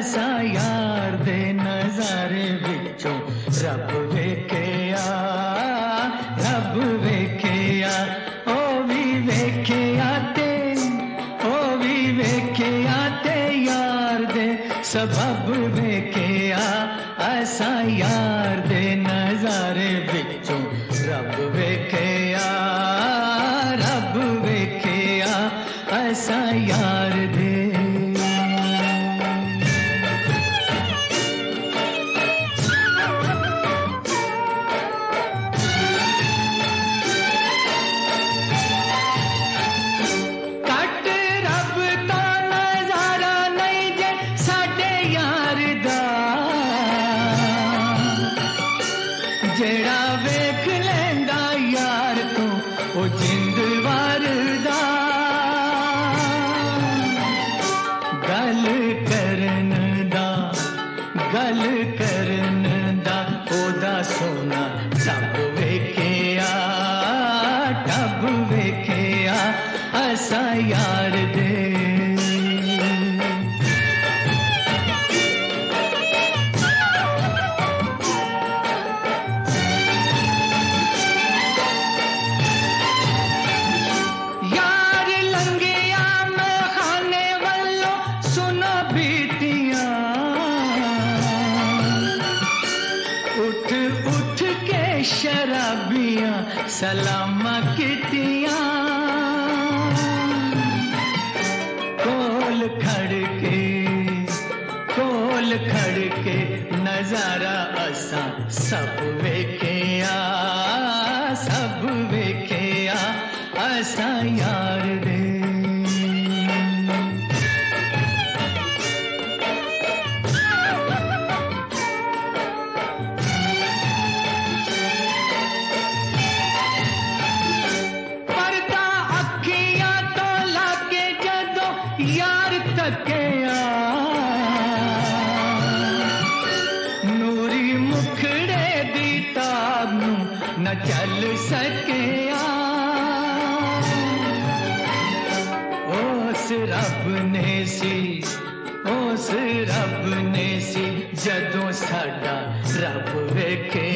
ऐसा यार दे नजारे विचों रब वेखिया, रब वेखिया, ओ भी वेखिया ते, ओ भी वेखिया ते यार दे सबब वेखिया, ऐसा यार दे नजारे विचों रब वेखिया, रब वेखिया, ऐसा यार दे। जेड़ा वेख लेंदा यार तू ओ जिंद वारदा, गल करन दा, गल करन दा ओदा सोना सब वेखिया, टब वेखिया, ऐसा यार दे। उठ उठ के शराबियां सलामा कितियां, कोल खड़ के, कोल खड़ के नजारा असा सब वेखिया, सब वेखिया, ऐसा यार दे। यार तकिया नूरी मुखड़े दी ताब नू न चल सकिया, उस रब ने सी, उस रब ने सी जदों साडा रब वेखे